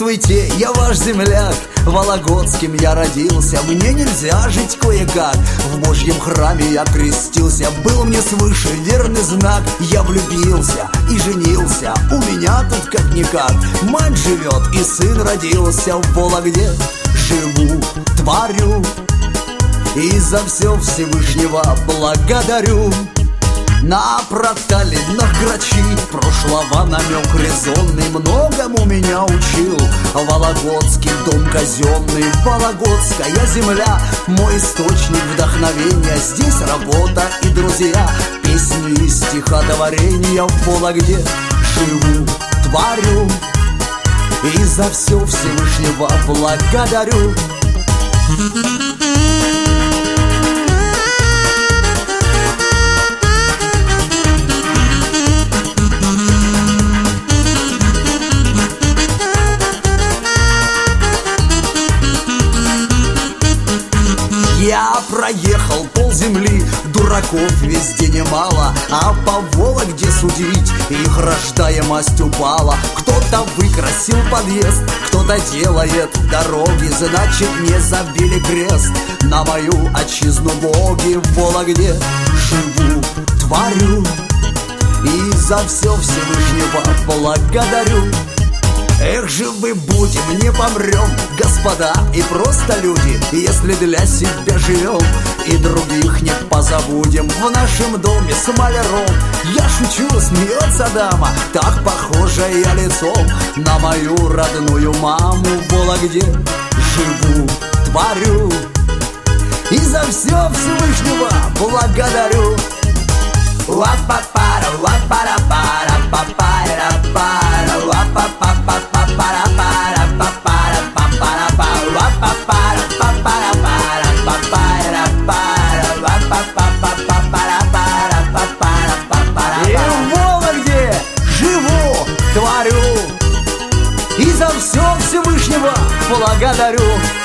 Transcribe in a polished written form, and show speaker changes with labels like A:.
A: Здравствуйте, я ваш земляк. Вологодским я родился. Мне нельзя жить кое-как. В Божьем храме я крестился. Был мне свыше верный знак. Я влюбился и женился. У меня тут как-никак мать живет и сын родился. В Вологде живу, творю, и за все Всевышнего благодарю. На проталинах грачи прошлого намек резонный многому меня учил. Вологодский дом казенный, вологодская земля, мой источник вдохновения. Здесь работа и друзья, песни и стихотворения. В Вологде живу, творю, и за все Всевышнего благодарю. Я проехал полземли, дураков везде немало, а по Вологде судить их рождаемость упала. Кто-то выкрасил подъезд, кто-то делает дороги, значит не забили крест на мою отчизну боги. В Вологде живу, творю, и за все Всевышнего благодарю. Эх, живы будем, не помрем, господа и просто люди, если для себя живем и других не позабудем. В нашем доме с маляром, я шучу, смеется дама, так похожая лицом на мою родную маму. В Вологде живу, творю, и за все Всевышнего благодарю. Ла-па-пара, ла-пара-пара, па-пара-пара, ла-па-па-па-па-пара-пара, па-пара-па-пара, ла-па-пара, па-пара-пара, па-пара-пара, ла-па-па-па-пара-пара, па-пара-пара. И в Вологде живу, творю, и за все Всевышнего благодарю.